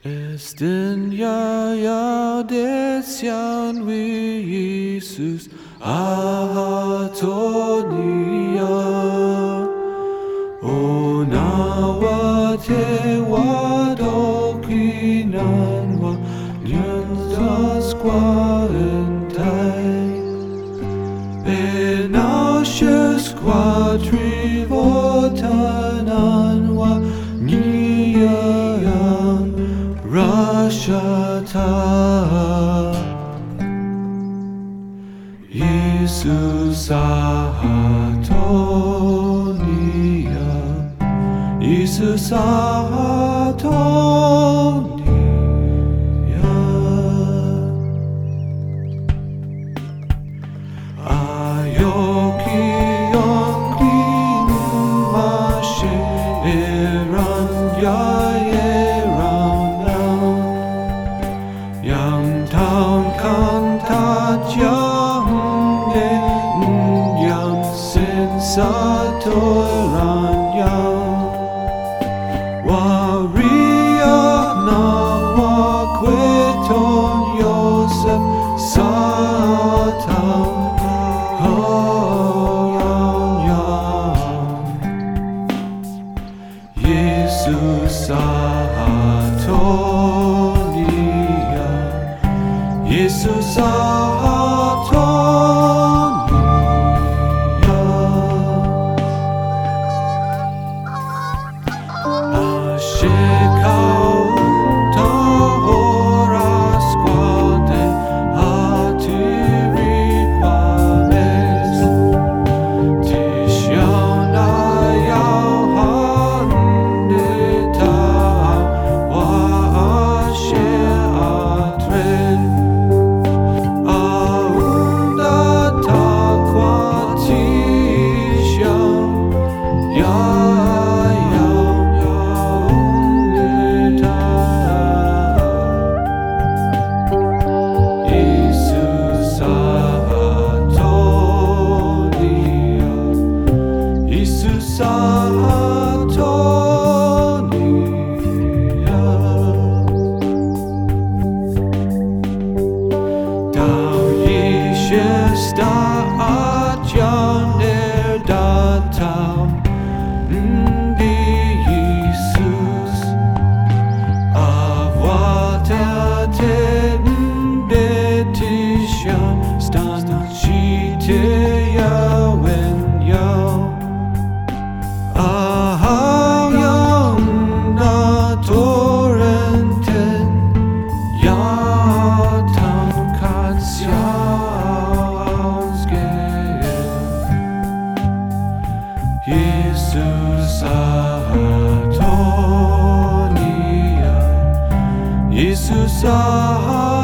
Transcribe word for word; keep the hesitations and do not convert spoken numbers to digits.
Esten ja, ja, des Jan vi Jesus Atonia. O nawa te wadokinan wa nyundas quaentai. Benausius quadrivotanan wa niyan Rashata. Jesus Atonia, Jesus Atonia. Ayoki yonkin mashe eran ya eran yang taun kantat yang ne yang sensatoran yang waria na wakweton Yosef satan Jesus Atonia, Jesus Atonia. Ashekaunta horas quade atiriquames Tishiana yauhandita wa ashe atren aunda taquatisha ya Jesus Atonia. Thou Yeshus da atjaner datam di Jesus avataten betishan stan chite yawen yaw. Jesus Atonia, Jesus Atonia.